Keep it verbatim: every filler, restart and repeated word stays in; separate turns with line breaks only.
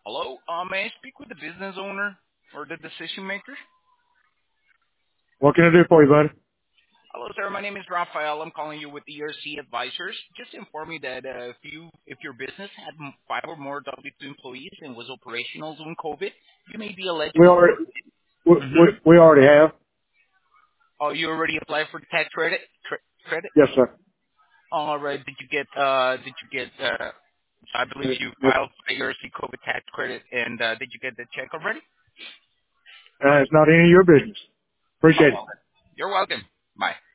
Hello, uh, may I speak with the business owner or the decision maker?
What can I do for you, buddy?
Hello, sir. My name is Rafael. I'm calling you with E R C Advisors. Just to inform you that uh, if you, if your business had m- five or more W two employees and was operational during COVID, you may be
We
eligible
already,
for.
we, we,
Mm-hmm.
we already have.
Oh, you already applied for the tax credit? Cre- credit?
Yes, sir.
All right. Did you get? Uh, did you get? Uh, I believe
It,
you
it,
filed for the E R C COVID tax credit, and uh, did you get the check already?
uh, it's not any of your business.
Oh,
Appreciate it.
well, you're welcome. Bye.